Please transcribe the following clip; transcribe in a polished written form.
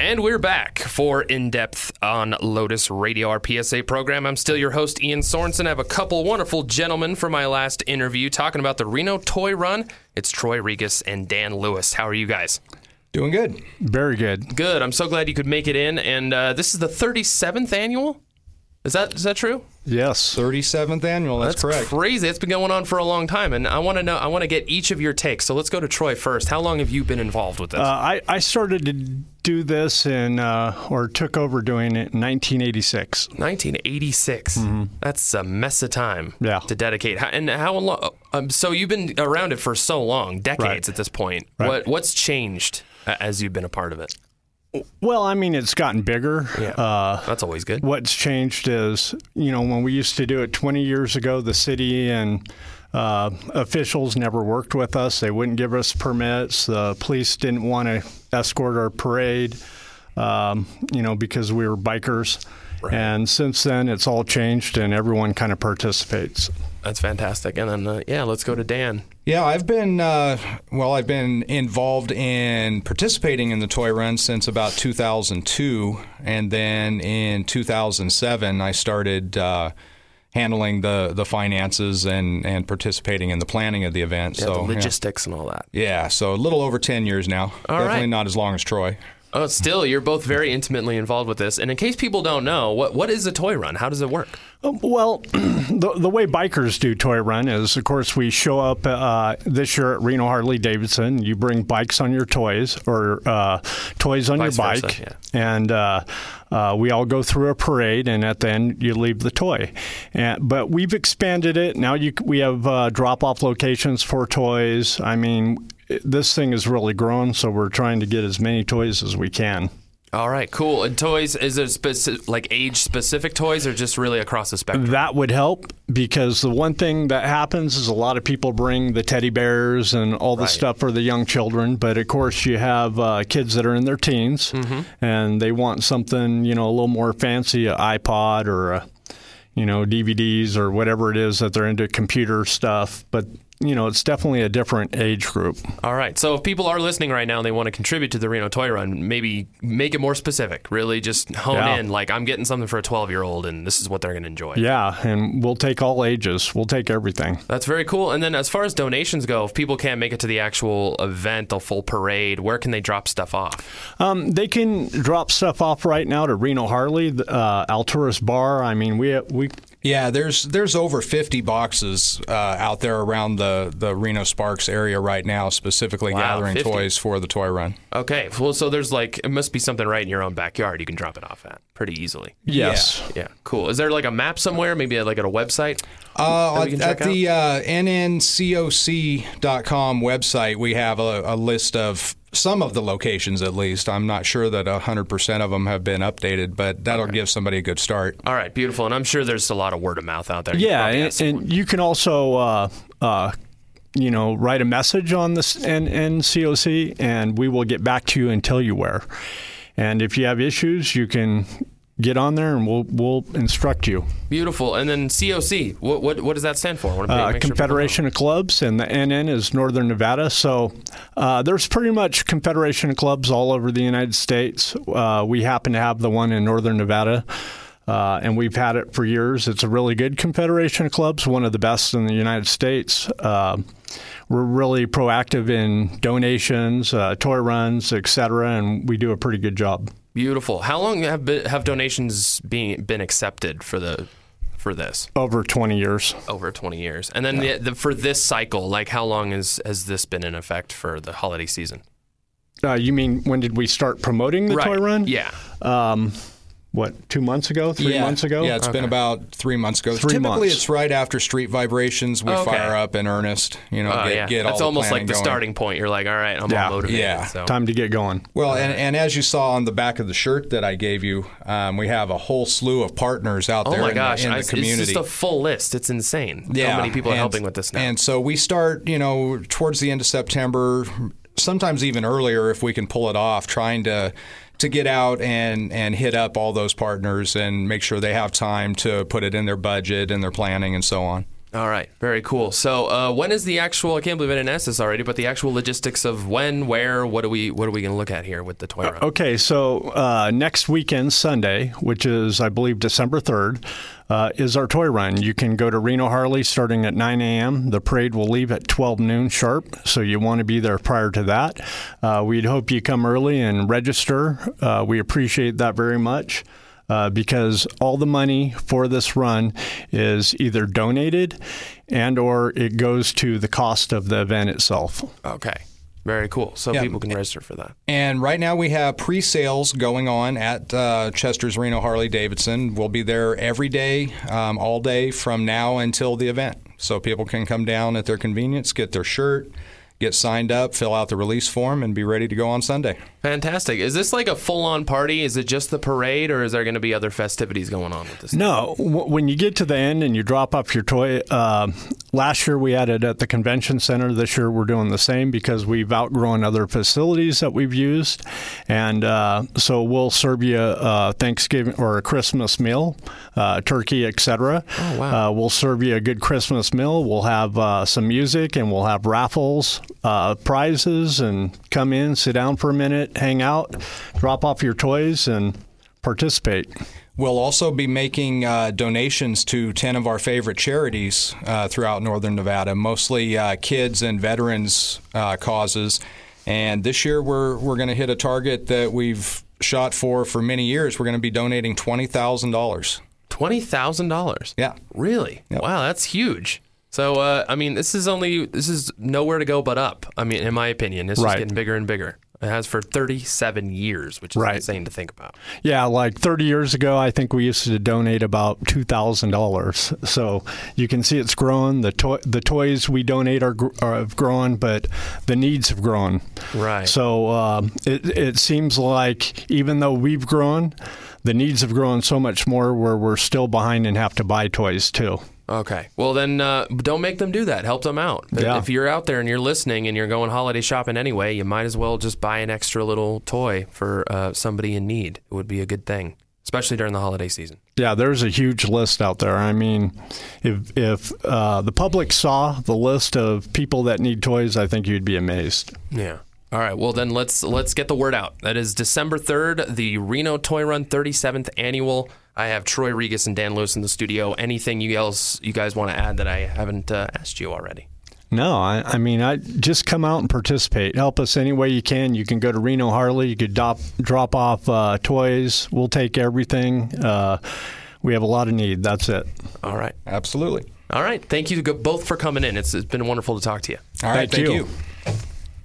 And we're back for In Depth on Lotus Radio, our PSA program. I'm still your host, Ian Sorensen. I have a couple wonderful gentlemen for my last interview talking about the Reno Toy Run. It's Troy Regas and Dan Lewis. How are you guys? Doing good. Very good. Good. I'm so glad you could make it in. And this is the 37th annual? Is that true? Yes. 37th annual, that's correct. Crazy. It's been going on for a long time, and I want to get each of your takes. So let's go to Troy first. How long have you been involved with this? I started to do this or took over doing it in 1986. 1986. Mm-hmm. That's a mess of time to dedicate. And how long? So you've been around it for so long, decades at this point. Right. What's changed as you've been a part of it? Well, I mean, it's gotten bigger. Yeah, that's always good. What's changed is, when we used to do it 20 years ago, the city and officials never worked with us. They wouldn't give us permits. The police didn't want to escort our parade, because we were bikers. Right. And since then, it's all changed, and everyone kind of participates. That's fantastic. And then, let's go to Dan. Yeah, I've been involved in participating in the toy run since about 2002, and then in 2007 I started handling the finances and participating in the planning of the event. Yeah, so the logistics and all that. Yeah, so a little over 10 years now. Definitely not as long as Troy. Oh, still, you're both very intimately involved with this. And in case people don't know, what is a toy run? How does it work? Well, the way bikers do toy run is, of course, we show up this year at Reno Harley-Davidson. You bring bikes on your toys or toys on your bike. Versa, yeah. And we all go through a parade, and at the end, you leave the toy. But we've expanded it. Now we have drop-off locations for toys. I mean, this thing has really grown, so we're trying to get as many toys as we can. All right, cool. And toys, is it like age-specific toys or just really across the spectrum? That would help, because the one thing that happens is a lot of people bring the teddy bears and all the stuff for the young children. But, of course, you have kids that are in their teens, and they want something, a little more fancy, an iPod or, DVDs or whatever it is that they're into, computer stuff. But it's definitely a different age group. All right. So if people are listening right now and they want to contribute to the Reno Toy Run, maybe make it more specific. Really just hone in, like, I'm getting something for a 12-year-old, and this is what they're going to enjoy. Yeah, and we'll take all ages. We'll take everything. That's very cool. And then as far as donations go, if people can't make it to the actual event, the full parade, where can they drop stuff off? They can drop stuff off right now to Reno Harley, Alturas Bar. I mean, we Yeah, there's over 50 boxes out there around the Reno Sparks area right now, specifically gathering 50. toys for the toy run. Okay, well, so there's it must be something right in your own backyard you can drop it off at pretty easily. Yes. Yeah, cool. Is there like a map somewhere, maybe at a website? At the nncoc.com website, we have a list of some of the locations, at least. I'm not sure that 100% of them have been updated, but that'll give somebody a good start. All right, beautiful. And I'm sure there's a lot of word of mouth out there. Yeah, and you can also write a message on this NNCOC, and we will get back to you and tell you where. And if you have issues, you can get on there, and we'll instruct you. Beautiful. And then COC, what does that stand for? Confederation of Clubs, and the NN is Northern Nevada. So there's pretty much Confederation of Clubs all over the United States. We happen to have the one in Northern Nevada, and we've had it for years. It's a really good Confederation of Clubs, one of the best in the United States. We're really proactive in donations, toy runs, etc., and we do a pretty good job. Beautiful. How long have donations been accepted for this? Over 20 years. Over 20 years. And then for this cycle, how long has this been in effect for the holiday season? You mean when did we start promoting the toy run? Yeah. 2 months ago, 3 months ago? Yeah, it's been about 3 months ago. Typically, it's right after Street Vibrations. We fire up in earnest. Get all That's almost like the going. starting point. You're like, all right, I'm all motivated. Yeah, so. Time to get going. Well, and as you saw on the back of the shirt that I gave you, we have a whole slew of partners out there in the community. It's just a full list. It's insane. Yeah, how many people are helping with this now. And so we start, towards the end of September, sometimes even earlier if we can pull it off, trying to get out and hit up all those partners and make sure they have time to put it in their budget and their planning and so on. All right, very cool. So when is the actual? I can't believe I didn't ask this already, but the actual logistics of when, where, what are we going to look at here with the toy run? Okay, so next weekend, Sunday, which is I believe December 3rd, is our toy run. You can go to Reno Harley starting at 9 a.m. The parade will leave at 12 noon sharp, so you want to be there prior to that. We'd hope you come early and register. We appreciate that very much. Because all the money for this run is either donated and or it goes to the cost of the event itself. Okay. Very cool. So people can register for that. And right now we have pre-sales going on at Chester's Reno Harley-Davidson. We'll be there every day, all day from now until the event. So people can come down at their convenience, get their shirt, get signed up, fill out the release form, and be ready to go on Sunday. Fantastic. Is this like a full-on party? Is it just the parade, or is there going to be other festivities going on with this? No. When you get to the end and you drop off your toy, last year we had it at the convention center. This year we're doing the same because we've outgrown other facilities that we've used. And so we'll serve you a Thanksgiving or a Christmas meal, turkey, etc. Oh, wow. We'll serve you a good Christmas meal. We'll have some music and we'll have raffles, prizes, and come in, sit down for a minute, hang out, drop off your toys, and participate. We'll also be making donations to 10 of our favorite charities throughout Northern Nevada, mostly kids and veterans causes. And this year we're going to hit a target that we've shot for many years. We're going to be donating $20,000. $20,000? Yeah. Really? Yep. Wow, that's huge. So, I mean, this is nowhere to go but up. I mean, in my opinion, it's just getting bigger and bigger. It has for 37 years, which is insane to think about. Yeah, like 30 years ago, I think we used to donate about $2,000. So you can see it's grown. The toys we donate have grown, but the needs have grown. Right. So it seems like even though we've grown, the needs have grown so much more where we're still behind and have to buy toys too. Okay. Well, then don't make them do that. Help them out. Yeah. If you're out there and you're listening and you're going holiday shopping anyway, you might as well just buy an extra little toy for somebody in need. It would be a good thing, especially during the holiday season. Yeah, there's a huge list out there. I mean, if the public saw the list of people that need toys, I think you'd be amazed. Yeah. All right, well then let's get the word out. That is December 3rd, the Reno Toy Run 37th Annual. I have Troy Regas and Dan Lewis in the studio. Anything else you guys want to add that I haven't asked you already? No, I mean, just come out and participate. Help us any way you can. You can go to Reno Harley. You could drop off toys. We'll take everything. We have a lot of need. That's it. All right. Absolutely. All right. Thank you both for coming in. It's been wonderful to talk to you. All right. Thank you.